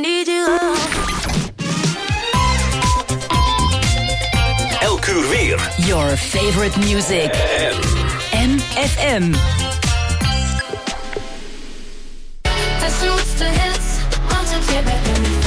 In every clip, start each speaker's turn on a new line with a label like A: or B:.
A: need you.
B: Elk uur weer.
C: Your favorite music. MFM.
A: What's the hits? Want to get back in the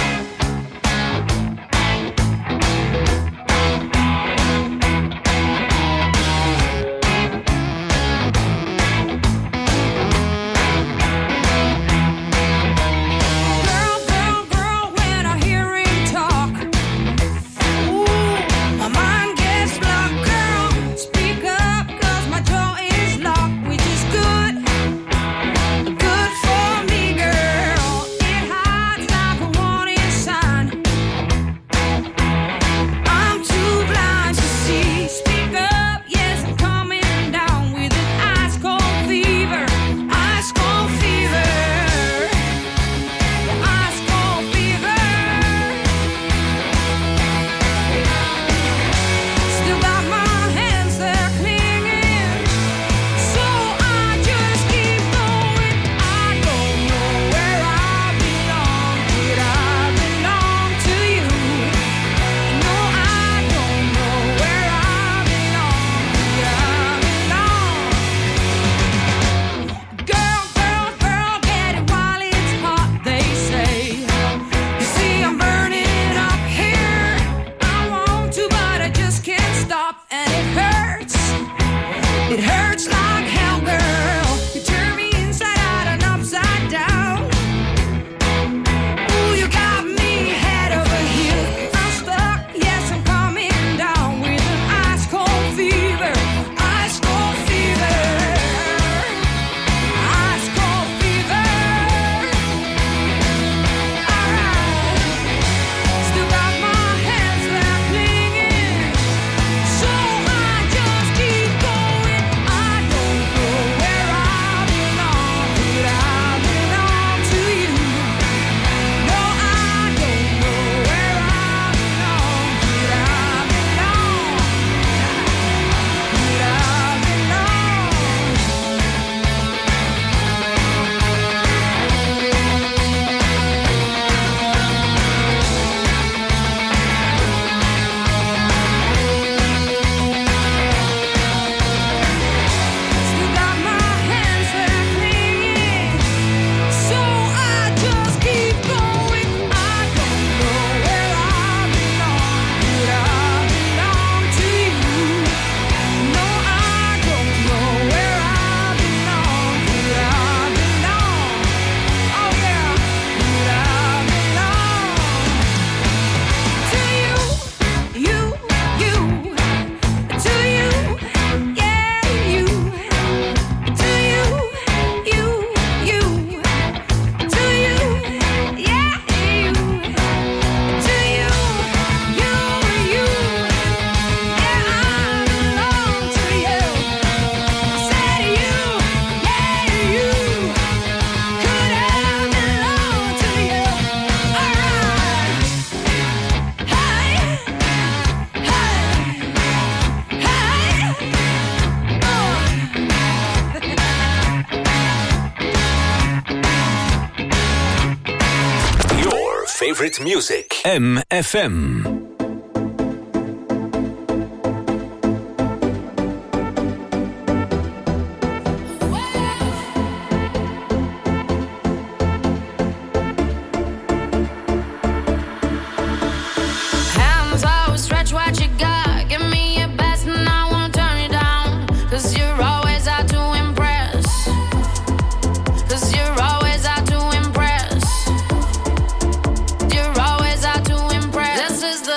B: favorite music. MFM.
A: This is the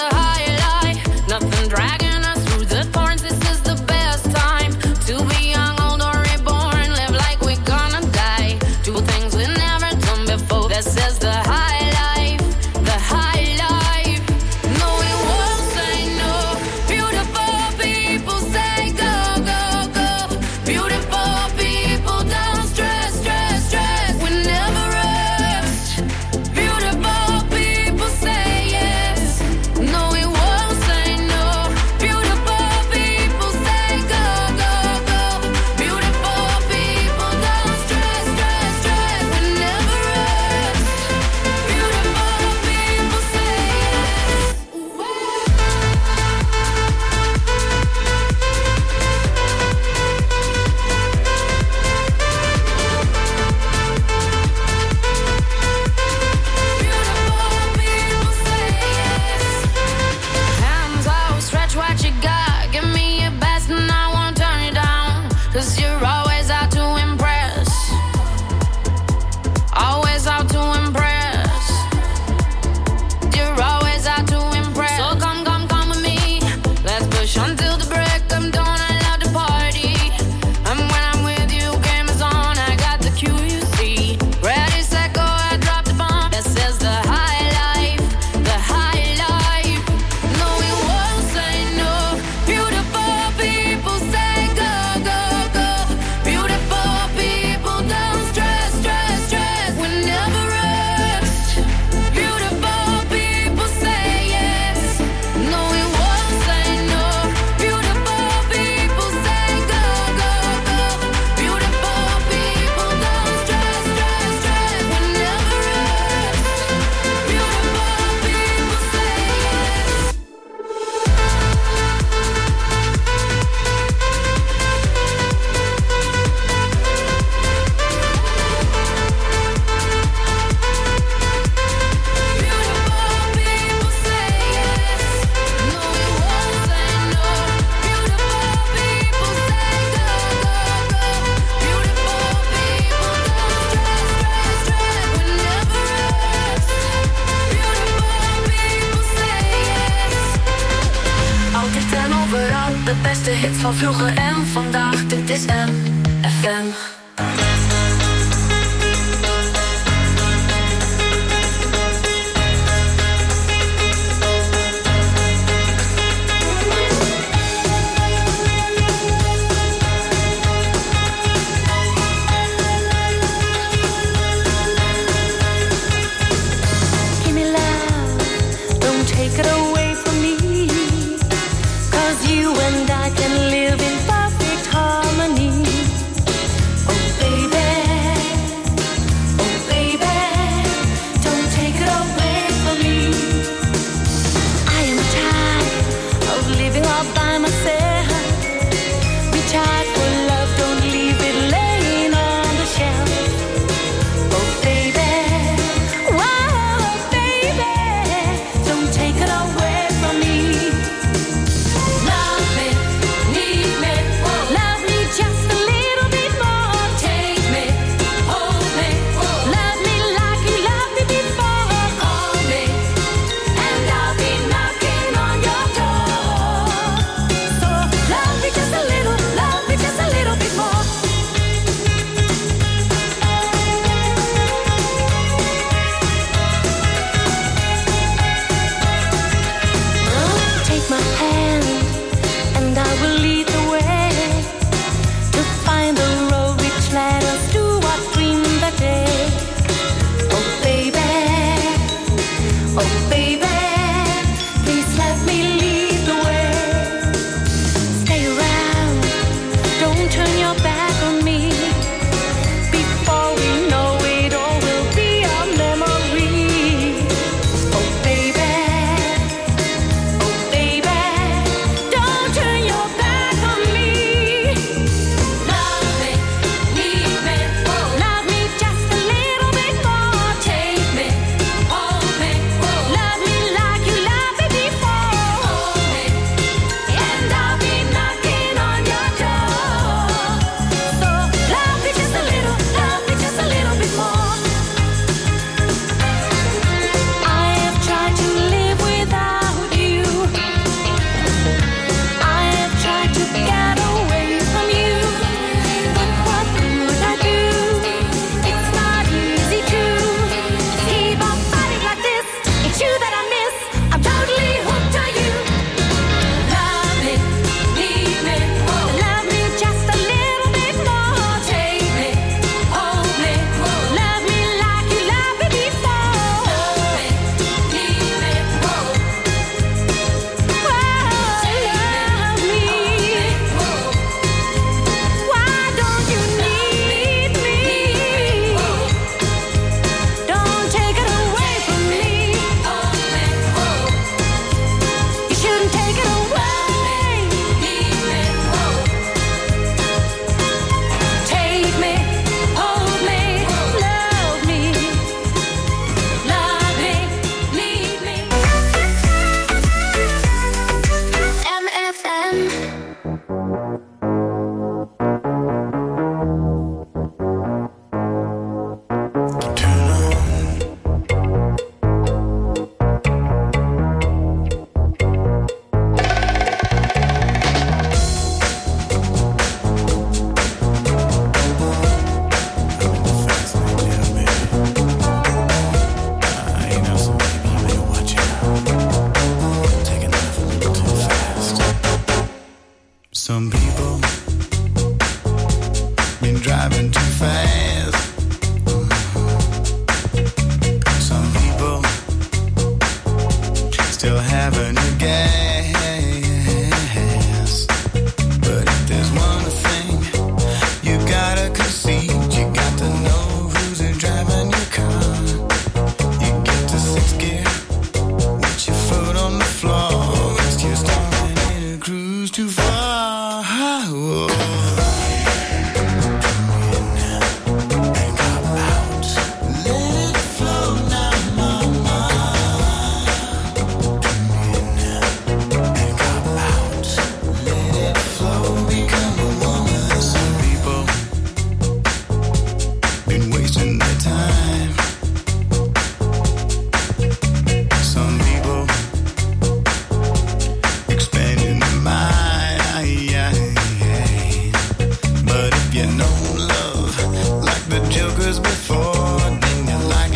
A: beste hits van vroeger en vandaag. Dit is MFM.
D: Take it away from me, 'cause you and I can live in perfect harmony. Oh,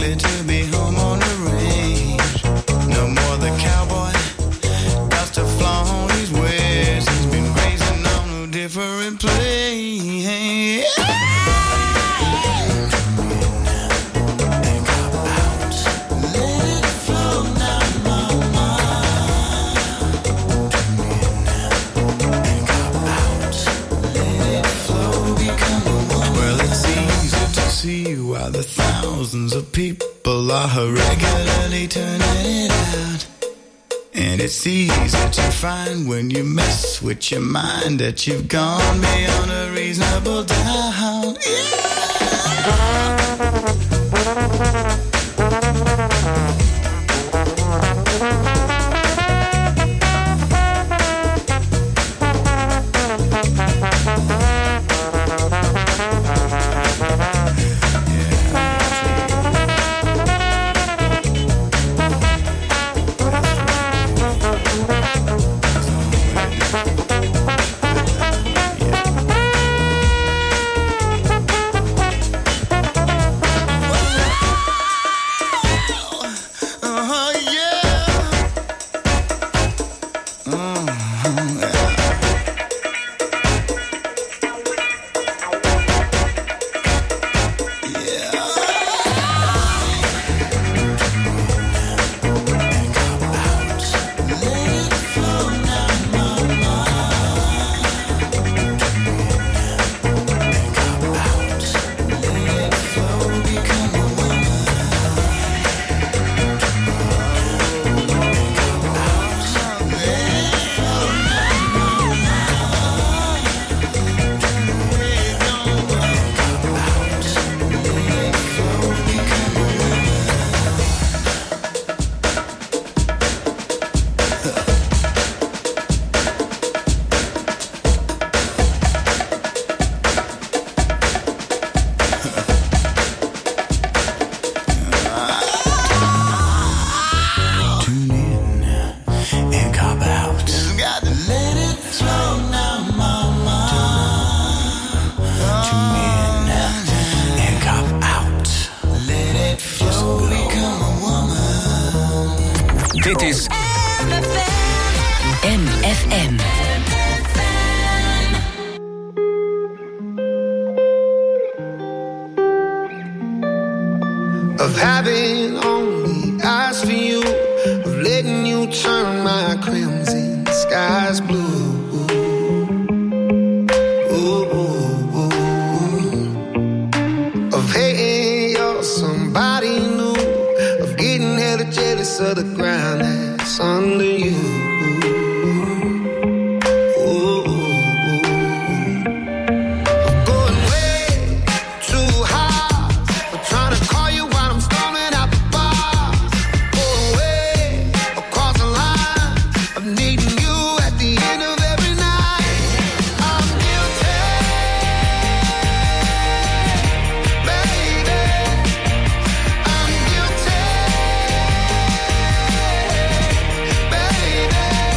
E: happy to be home on the range. No more the cowboy, dust to flaunt his wares. He's been grazing on a different place. See why the thousands of people are regularly turning it out. And it's easy to find when you mess with your mind that you've gone beyond a reasonable doubt.
B: Dit is
C: MFM.
E: Of having only eyes for you, of letting you turn my crimson skies blue. Of hating you're somebody new, of getting hella jealous of the ground that's under you.
F: Baby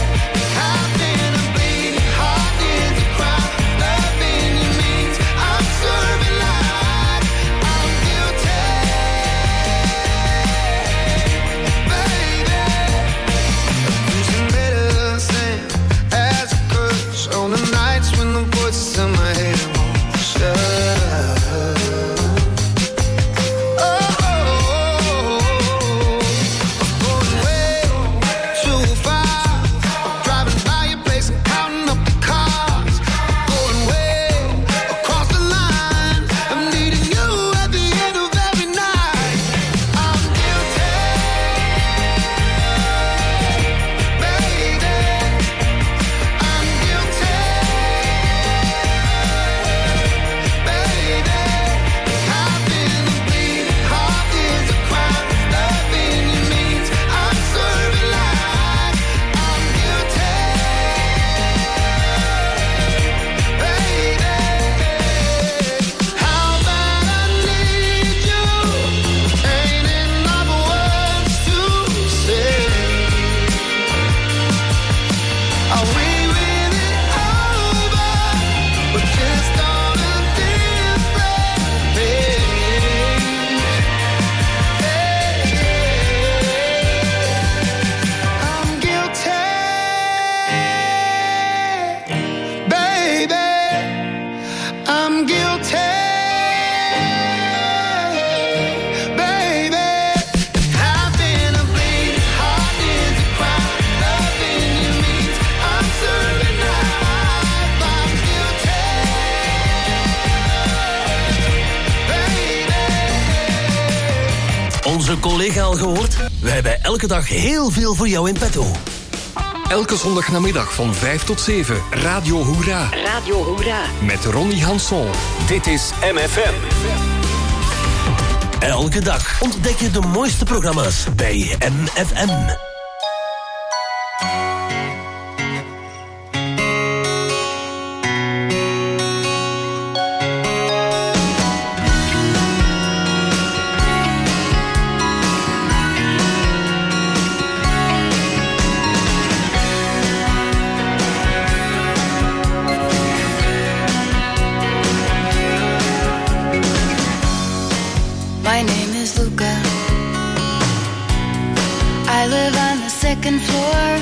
F: Onze collega al gehoord? We hebben elke dag heel veel voor jou in petto.
B: Elke zondagnamiddag van 5 tot 7. Radio Hoera.
C: Radio Hoera.
B: Met Ronnie Hanson.
G: Dit is MFM.
F: Elke dag ontdek je de mooiste programma's bij MFM.
A: My name is Luca. I live on the second floor.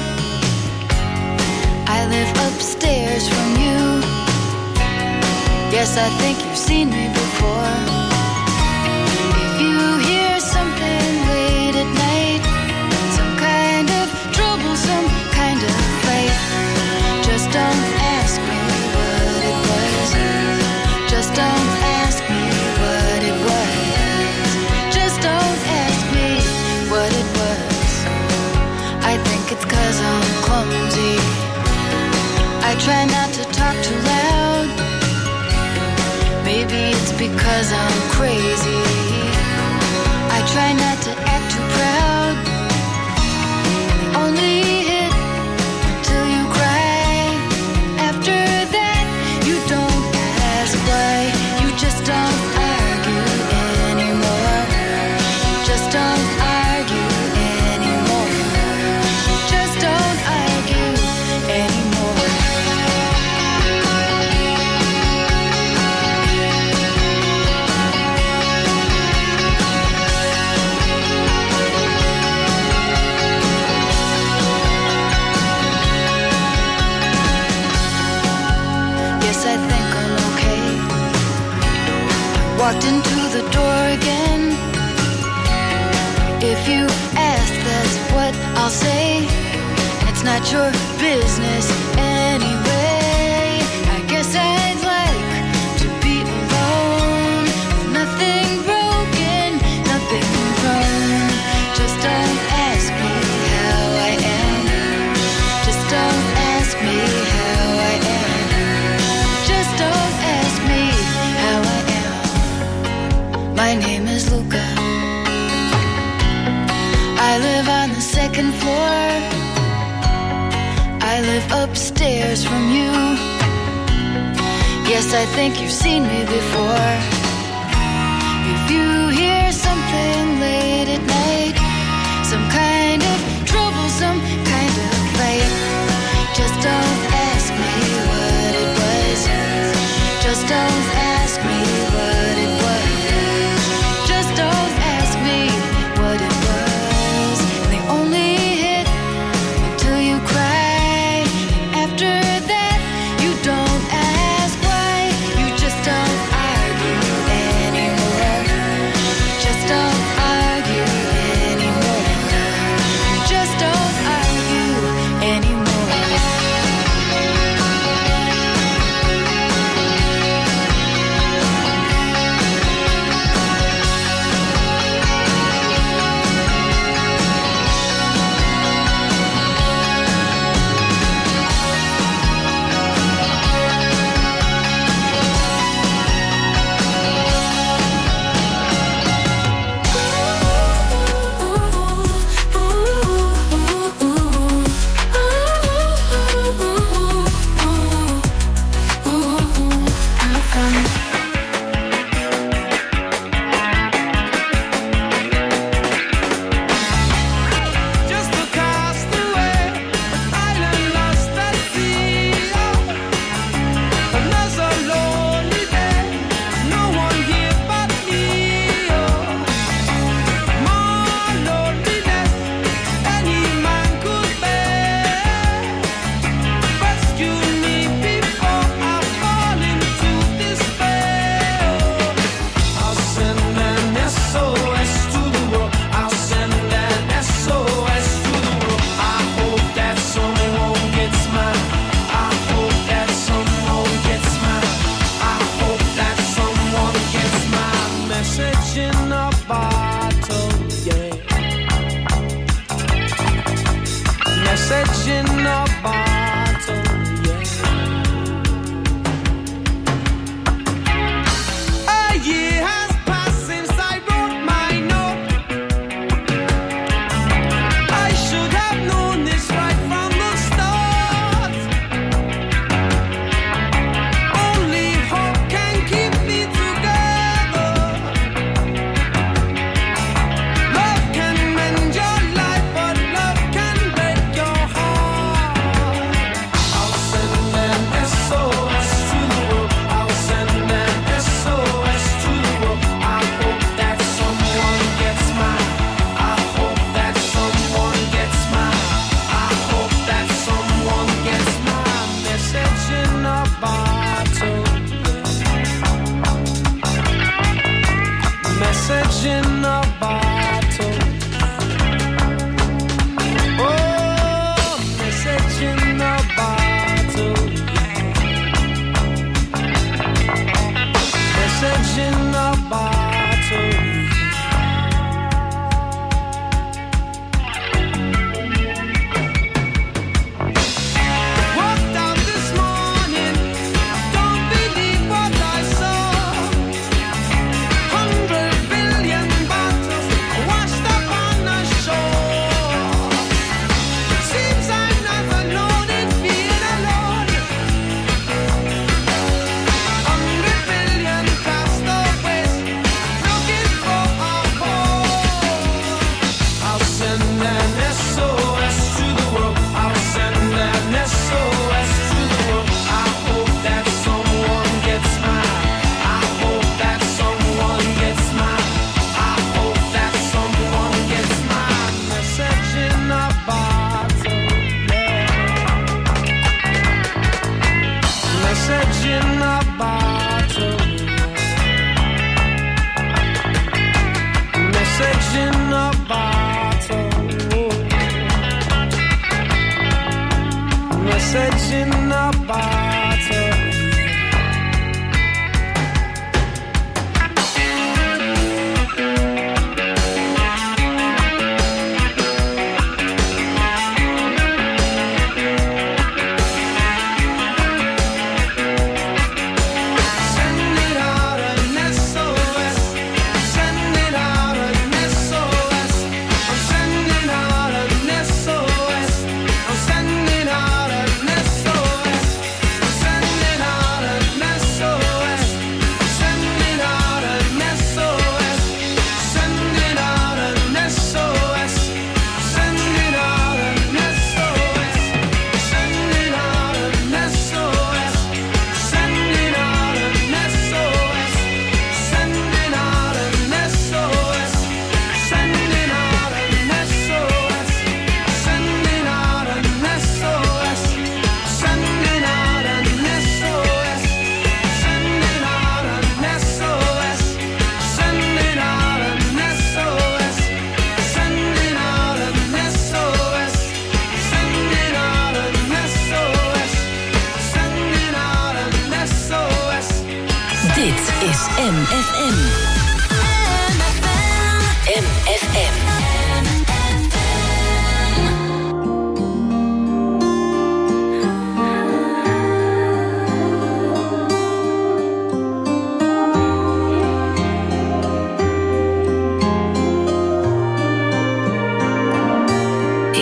A: I live upstairs from you. Yes, I think you've seen me before. If you hear something late at night, some kind of trouble, some kind of fight, just don't ask me what it was. Just don't ask me what it was. Don't ask me what it was. I think it's 'cause I'm clumsy. I try not to talk too loud. Maybe it's because I'm crazy. I try not to act too proud. Only hit till you cry. After that, you don't ask why. You just don't argue anymore. Just don't argue anymore. Just don't argue anymore. Yes, I think I'm okay. Walked into the door again. If you ask, that's what I'll say. It's not your business anyway. I guess I'd like to be alone. Nothing broken, nothing wrong. Just don't ask me how I am. Just don't ask me how I am. Just don't ask me how I am. My name is Luca. I live on the second floor. I live upstairs from you. Yes, I think you've seen me before. If you hear something late at night, some kind of trouble, some kind of fight, just don't ask me what it was. Just don't ask me what it was. Just don't ask me what it was. They only hit until you cry. After that, you don't ask why. You just don't argue anymore.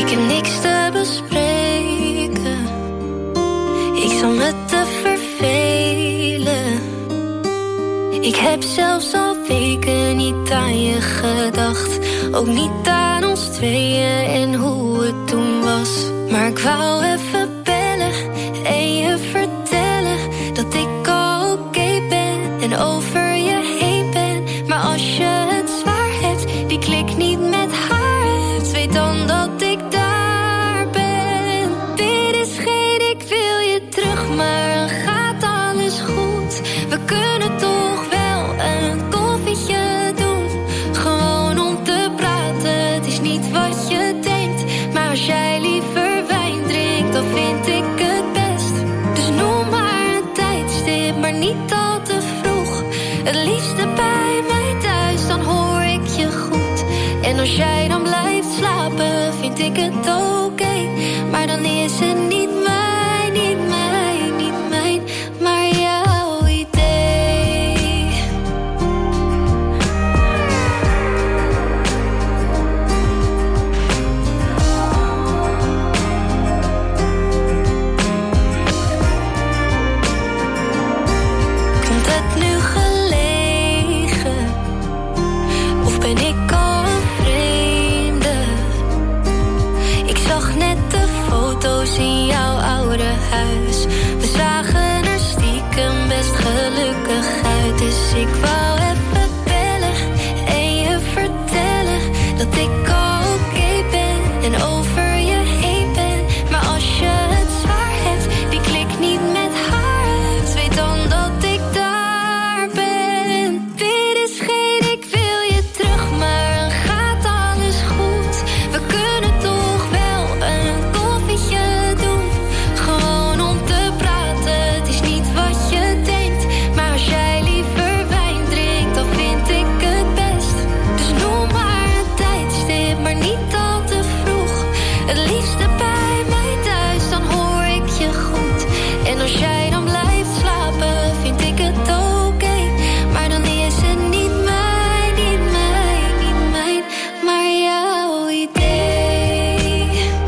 H: Ik heb niks te bespreken. Ik zal me te vervelen. Ik heb zelfs al weken niet aan je gedacht. Ook niet aan ons tweeën en hoe het toen was. Maar ik wou even bellen en je vertellen dat ik al oké ben en over je heen ben. Maar als je het zwaar hebt, die klik niet met haar hebt, weet dan dat ik daar ben. Dit is geen ik wil je terug, maar dan gaat alles goed. We kunnen toch wel een koffietje doen, gewoon om te praten. Het is niet wat je denkt, maar als jij liever wijn drinkt, dan vind ik het best. Dus noem maar een tijdstip, maar niet al te vroeg. Het liefste bij mij thuis, dan hoor ik je goed. En als jij dan blijft slapen, vind ik het oké. Maar dan is het niet mijn, niet mijn, niet mijn, maar jouw idee. Komt het nu gelegen? Of ben ik al een vreemde? Ik zag net de foto's in jouw oude huis. We zagen er stiekem best gelukkig uit. Dus ik wou even bellen en je vertellen dat ik al oké ben en over je heen ben. Maar als je het zwaar hebt, die klik niet met haar uit, weet dan dat ik daar ben. Dit is geen ik wil je terug, maar dan gaat alles goed. We kunnen toch wel een koffietje doen, gewoon om te praten. Het is niet wat je denkt, maar als jij liever wijn drinkt, dan vind ik het best. Dus noem maar een tijdstip, maar niet al te vroeg. Het liefste bij mij thuis, dan hoor ik je goed. En als jij dan blijft slapen, vind ik het oké. Maar dan is het niet mijn, niet mijn, niet mijn, maar jouw idee.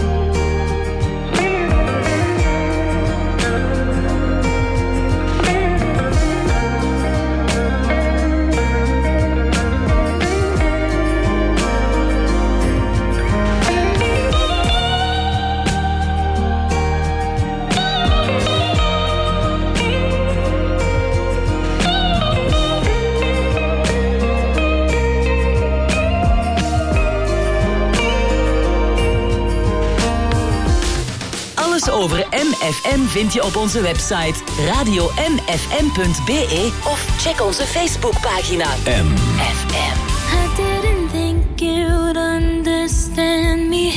C: Alles over MFM vind je op onze website radio-mfm.be of check onze Facebookpagina MFM.
H: I didn't think you'd understand me.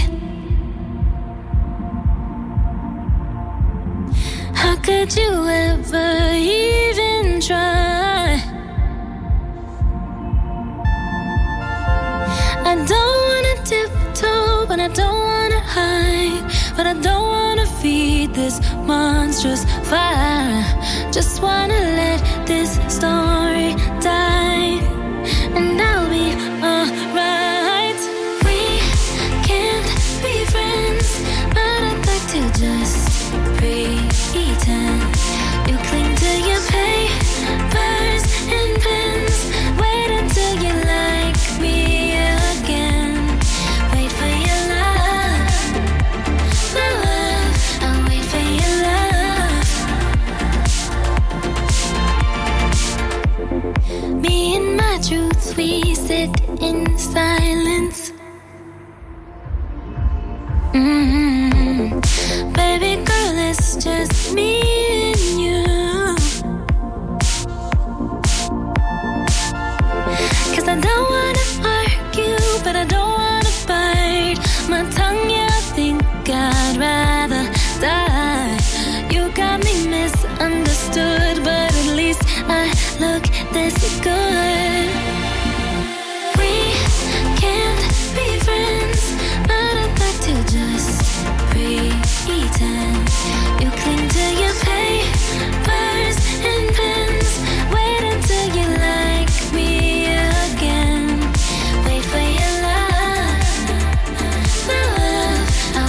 H: How could you ever even try? I don't wanna tiptoe, but I don't wanna hide. But I don't wanna feed this monstrous fire. Just wanna let this story die, and I'll be alright. We can't be friends, but I'd like to just pretend. You cling to your papers and pens. Wait until you like me again. Wait for your love, my love. I'll wait for your love. Me and my truths, we sit in silence. Baby girl, it's just me and you. 'Cause I don't wanna argue, but I don't wanna bite my tongue. Yeah, I think I'd rather die. You got me misunderstood, but at least I look this good. We can't be friends, but I'd like to just pretend. You cling to your papers and pens. Wait until you like me again. Wait for your love, my love.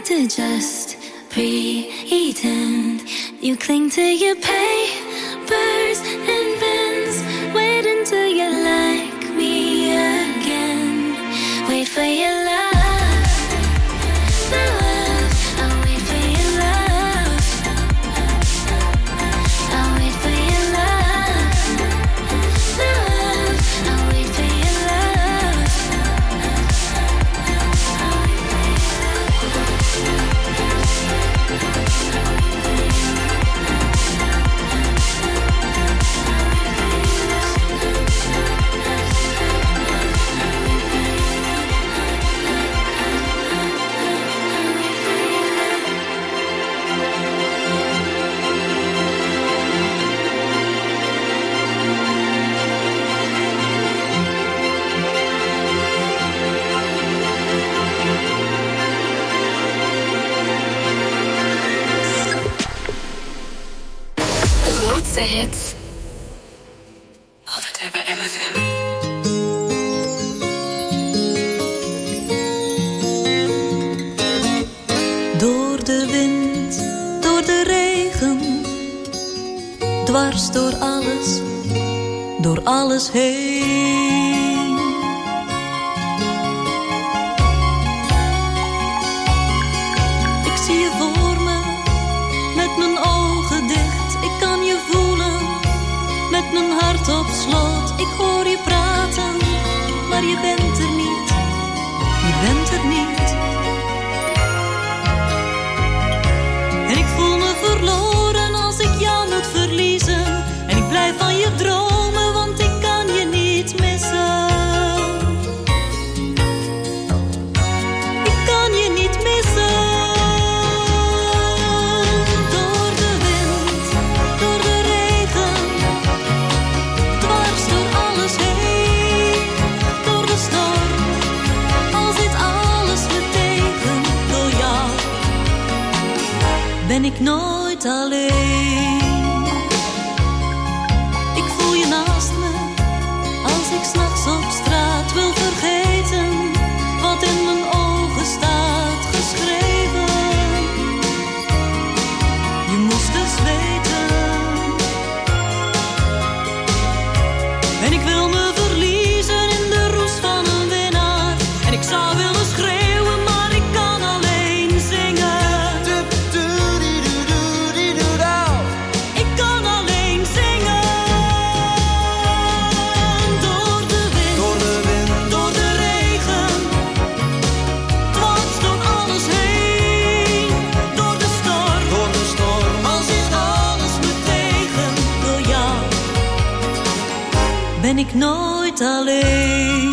H: to just pretend. You cling to your papers and pens. Wait until you like me again. Wait for your love. I'll wait for your love. I'll wait for your love. I'll wait for your love.
I: grootste hits. Altijd hebben MFM.
J: Door de wind, door de regen, dwars door alles heen. Ik zie je voor me, met mijn ogen dicht. Ik kan je voelen, met mijn hart op slot. Ik hoor je praten, maar je bent er niet. Je bent er niet. En ik voel me verloren als ik jou moet verliezen. En ik blijf van je dromen, want ik kan je niet missen. Ik kan je niet missen. Door de wind, door de regen, dwars door alles heen. Door de storm, al zit alles me tegen. Door jou ben ik nooit alleen. Ik voel je naast me, als ik 's nachts op straat wil vergeten wat in mijn ogen staat geschreven. Je moest dus weten. En ik wil me verliezen in de roes van een winnaar. En ik zou willen schreeuwen, maar ik kan alleen zingen. Ik kan alleen zingen. Door de wind, door de regen, dwars door alles heen. Door de storm, al zit alles me tegen. Door jou ben ik nooit alleen.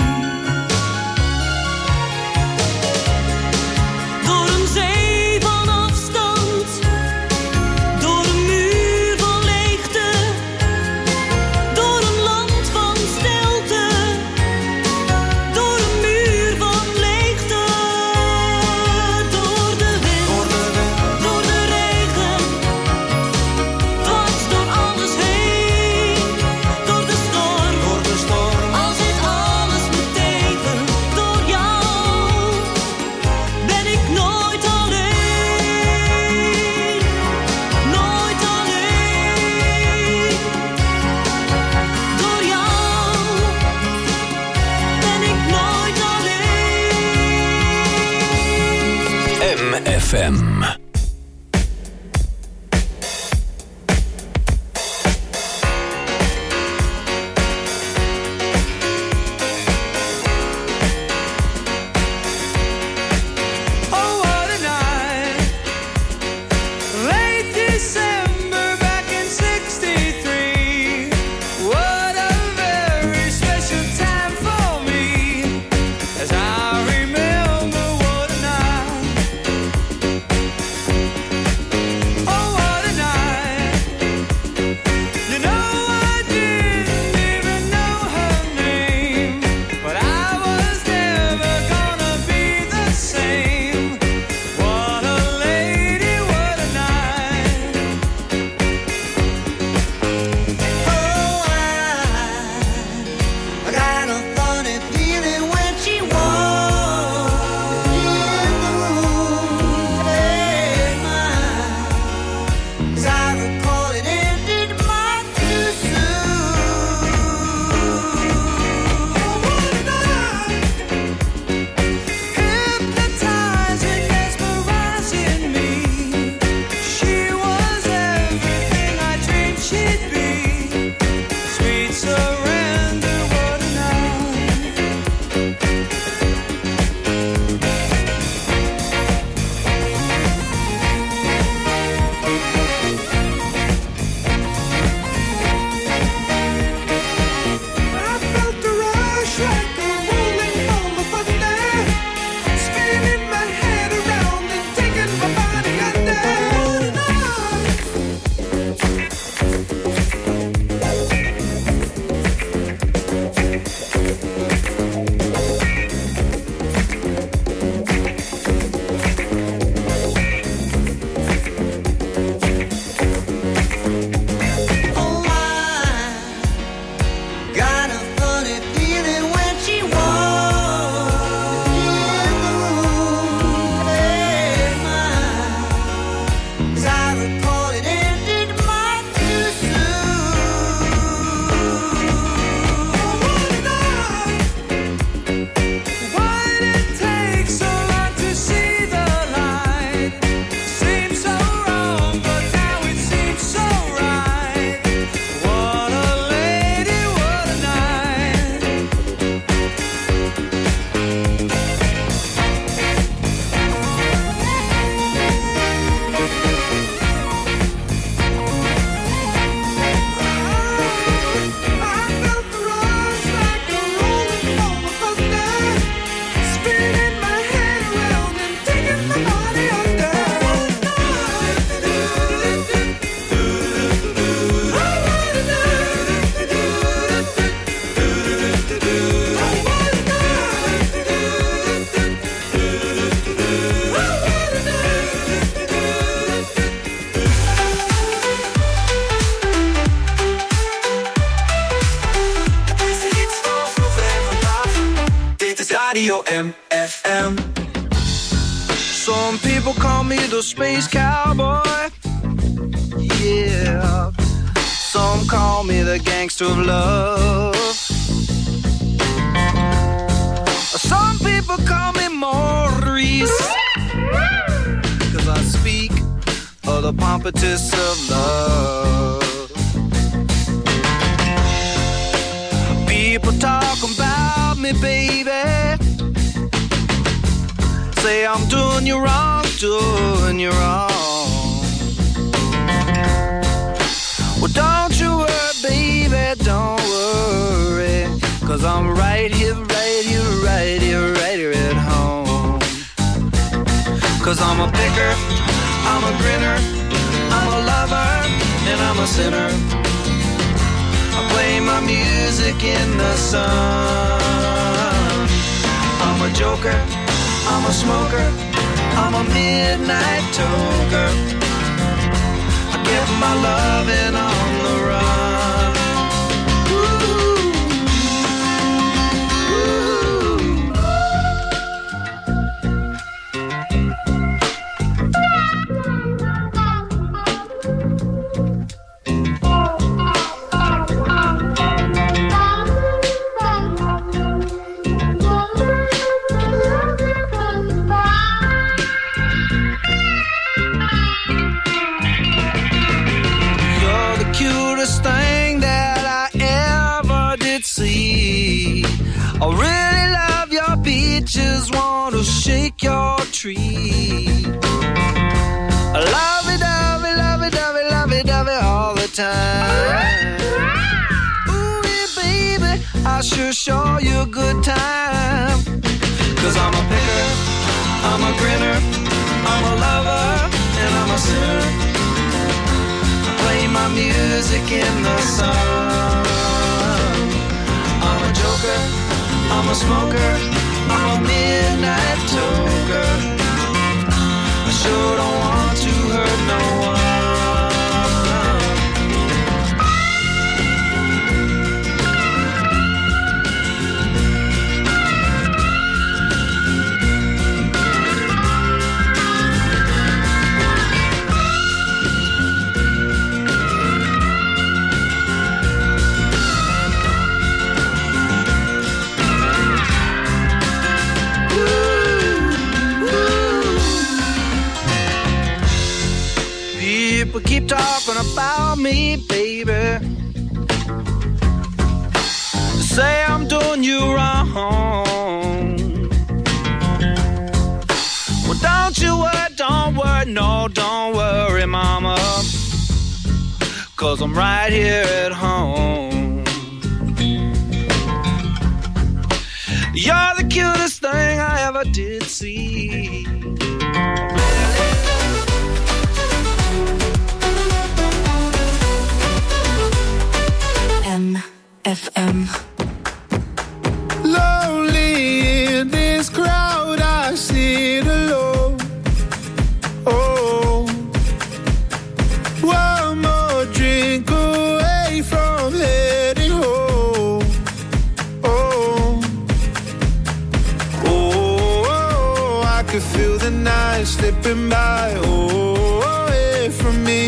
J: Door een zee van afstand, door een muur van leegte, door een land van stilte, door een muur van leegte. Door de wind, door de regen, dwars door alles heen. Door de storm, al zit alles me tegen. Door jou ben ik nooit alleen. Nooit alleen. Door jou ben ik nooit alleen.
F: MFM.
K: Oh, what a night. Late December back in '63. What a very special time for me. As I remember, what a night. Radio MFM. Some people call me the space cowboy. Yeah. Some call me the gangster of love. Some people call me Maurice, 'cause I speak of the pompatus of love. People talk about me, baby. Say I'm doing you wrong, doing you wrong. Well, don't you worry, baby, don't worry, 'cause I'm right here, right here, right here, right here at home. 'Cause I'm a picker, I'm a grinner, I'm a lover, and I'm a sinner. I play my music in the sun. I'm a joker, I'm a smoker, I'm a midnight toker. I get my loving on the run. Thing that I ever did see. I really love your beaches, want to shake your tree. I lovey-dovey, lovey-dovey, lovey-dovey all the time. Ooh, yeah, baby, I sure show you a good time. 'Cause I'm a picker, I'm a grinner, I'm a lover, and I'm a sinner. Play my music in the sun. I'm a joker, I'm a smoker, I'm a midnight toker. I sure don't want to hurt no one. People keep talking about me, baby. Say I'm doing you wrong. Well, don't you worry, no, don't worry, mama. 'Cause I'm right here at home. You're the cutest thing I ever did see.
A: FM.
E: Lonely in this crowd, I sit alone. Oh, one more drink away from heading home. Oh, oh, I could feel the night slipping by. Oh, away from me,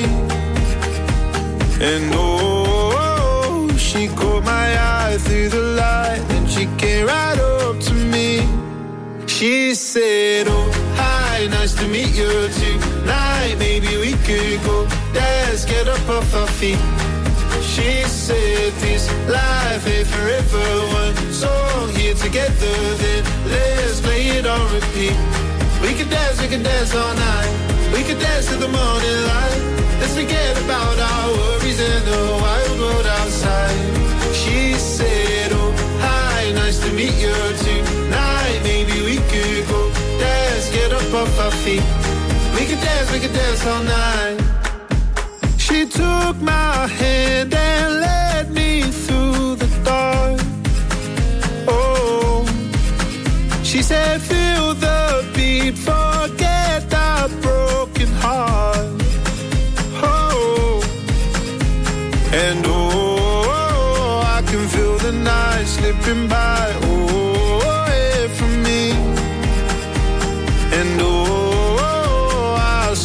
E: and she caught my eye through the light, and she came right up to me. She said, oh, hi, nice to meet you tonight. Maybe we could go dance, get up off our feet. She said, this life ain't forever. One song here together, then let's play it on repeat. We could dance all night. We could dance to the morning light. Let's forget about our worries and the wild world outside. She said, oh, hi, nice to meet you tonight. Maybe we could go dance, get up off our feet. We could dance all night. She took my hand and led me through the dark. Oh, she said, feel the beat, forget that broken heart. And oh, I can feel the night slipping by, oh, away from me.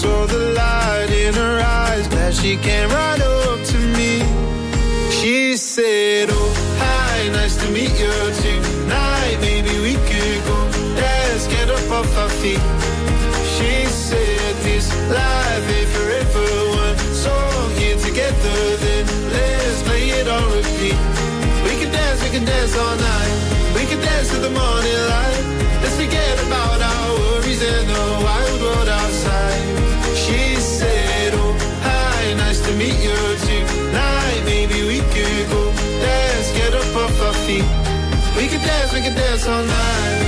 K: saw the light in her eyes, glad she came right up to me. She said, oh, hi, nice to meet you tonight. Maybe we could go dance, get up off our feet. She said, this life ain't forever, one song here together, then let's play it on repeat. We can dance all night. We can dance to the morning light. Let's forget about our worries and the wild world outside. She said, oh, hi, nice to meet you tonight. Maybe we could go dance, get up off our feet. We can dance all night.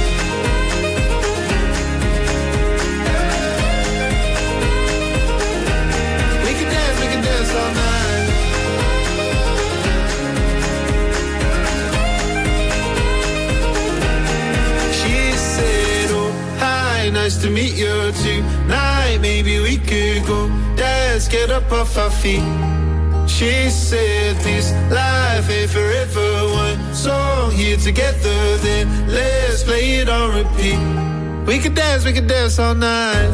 K: We can dance all night. She said, oh, hi, nice to meet you tonight. Maybe we could go dance, get up off our feet. She said, this life ain't forever, one song here together, then let's play it on repeat. We could dance all night.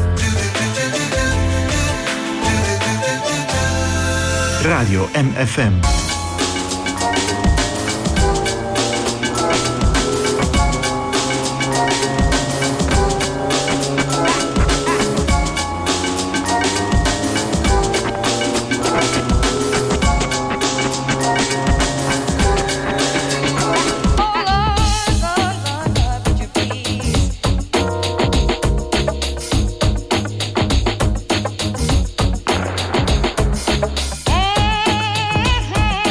L: Radio MFM.
M: Hey, hey.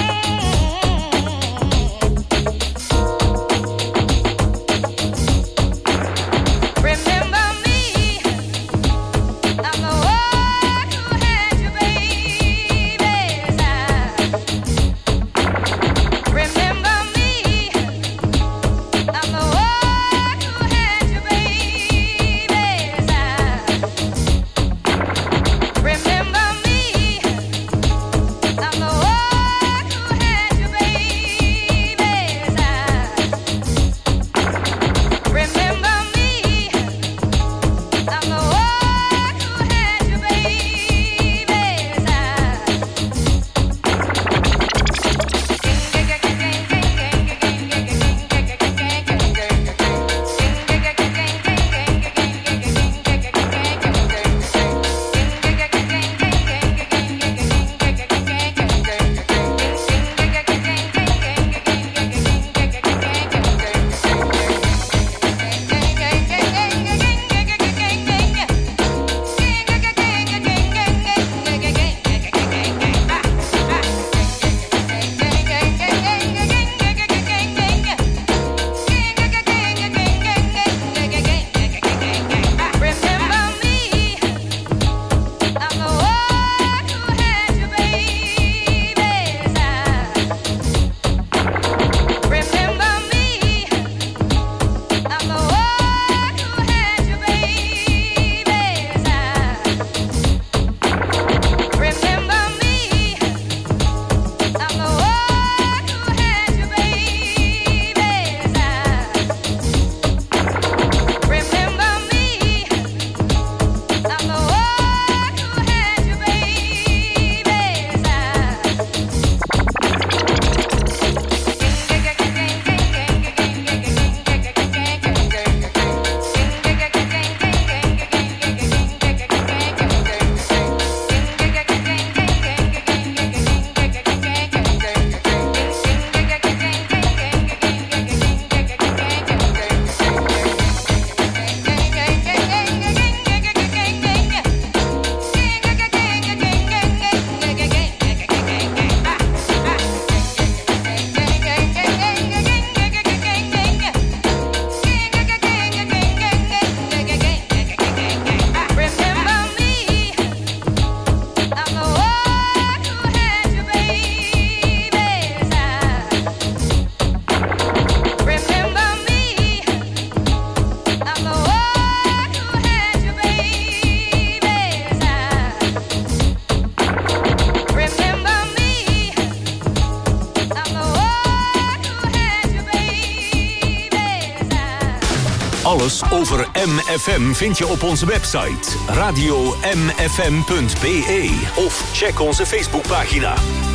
G: Alles over MFM vind je op onze website radio.mfm.be of check onze Facebookpagina.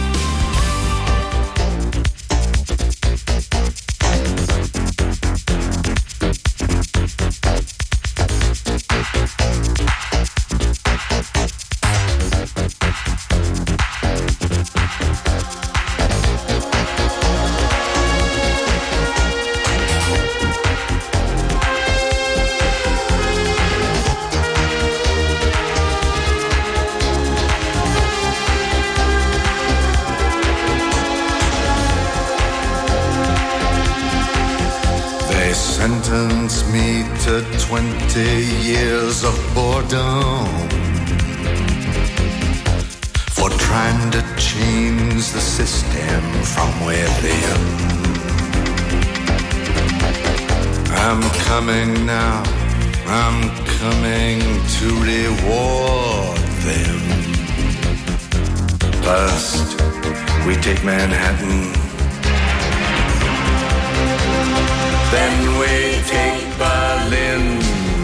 E: Sentence me to 20 years of boredom for trying to change the system from within. I'm coming now, I'm coming to reward them. First, we take Manhattan. Then we take Berlin.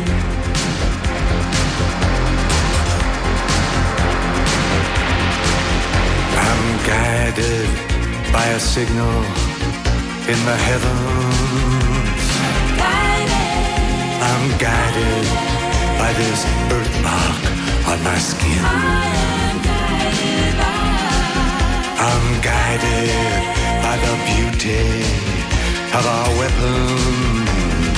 E: I'm guided by a signal in the heavens. I'm guided by this birthmark on my skin. I'm guided by the beauty of our weapons.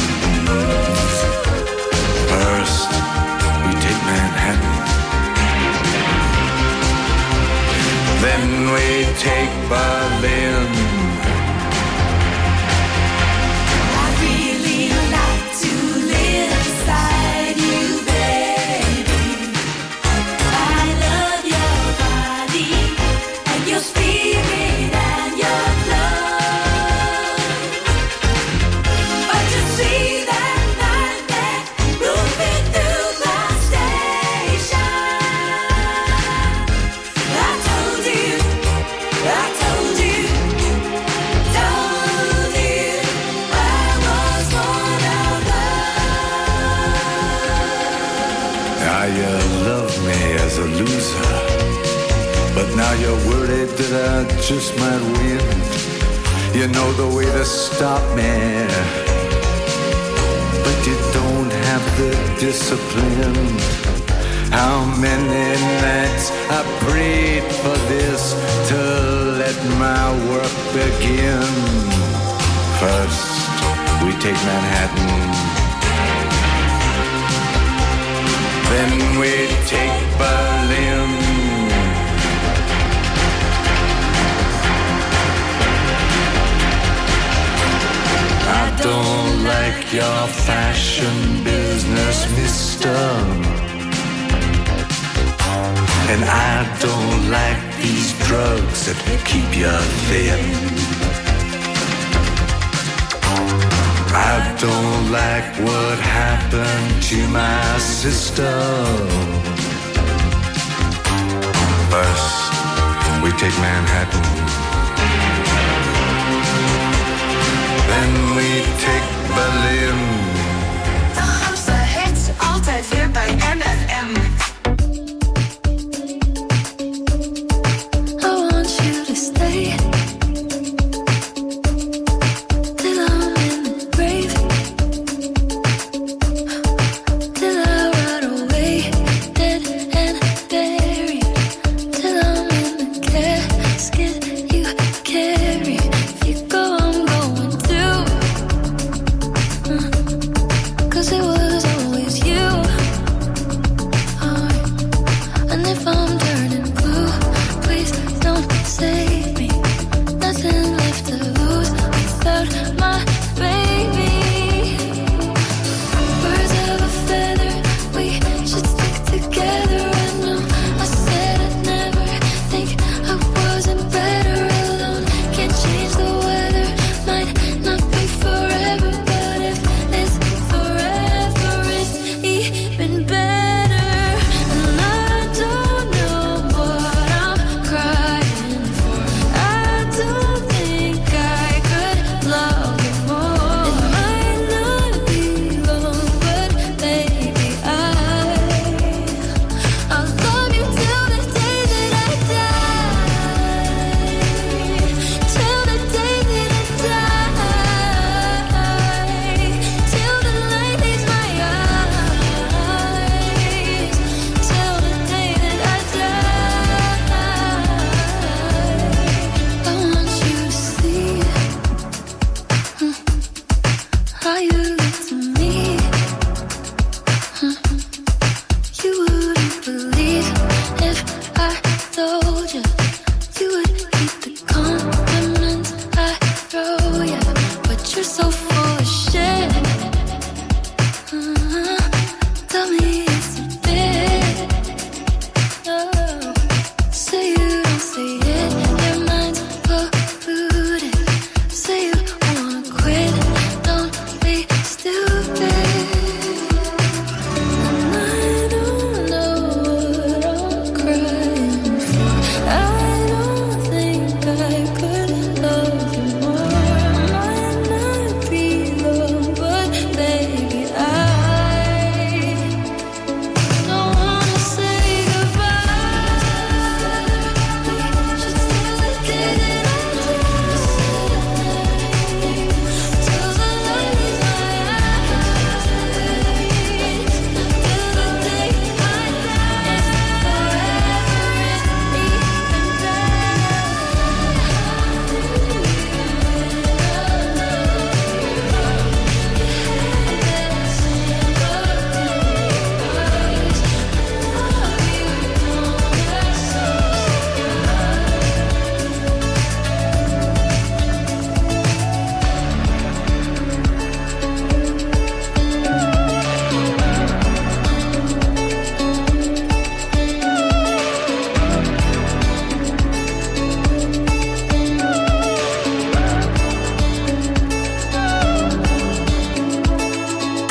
E: First, we take Manhattan. Then we take Berlin.
M: I'd really like to live inside you, baby. I love your body and your spirit and your love. But you see that night that moving through the station, I told you I was born of love.
E: Now you love me as a loser, but now you're worried that I just might win. You know the way to stop me, but you don't have the discipline. How many nights I prayed for this to let my work begin. First, we take Manhattan. Then we take Berlin. I don't like your fashion business, mister. And I don't like these drugs that keep you thin. I don't like what happened to my sister. First, we take Manhattan. Then we take Berlin.
I: De grootste hits, altijd weer bij MFM.
H: I want you to stay till I'm in the grave, till I rot away, dead and buried, till I'm in the casket you carry. If you go, I'm going too.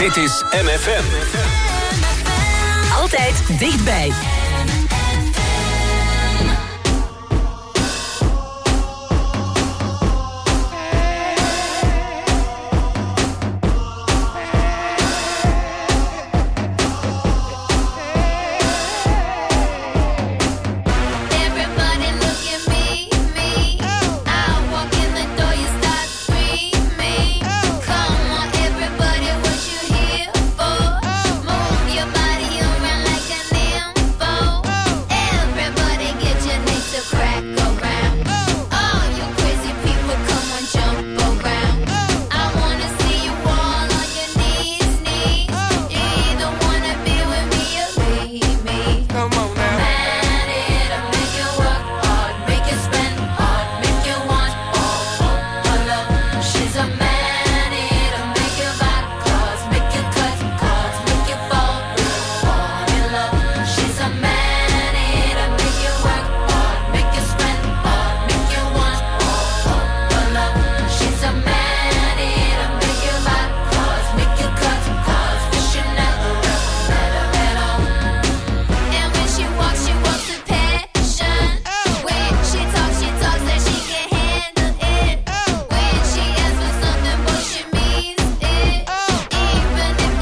G: Dit is MFM.
C: Altijd dichtbij.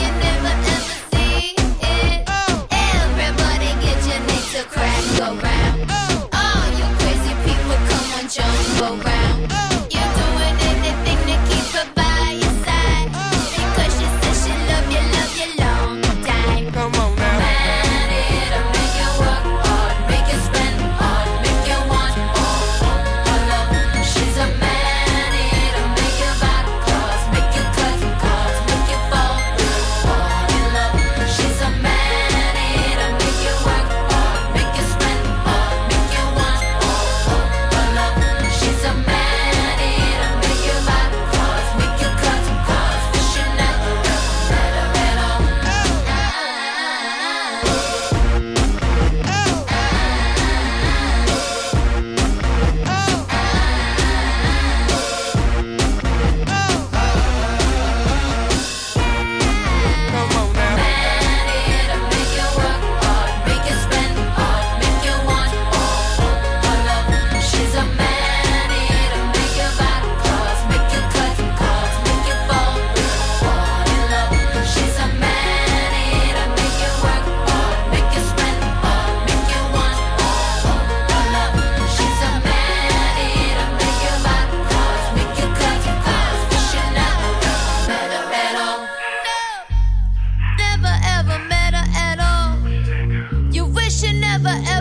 A: Go round.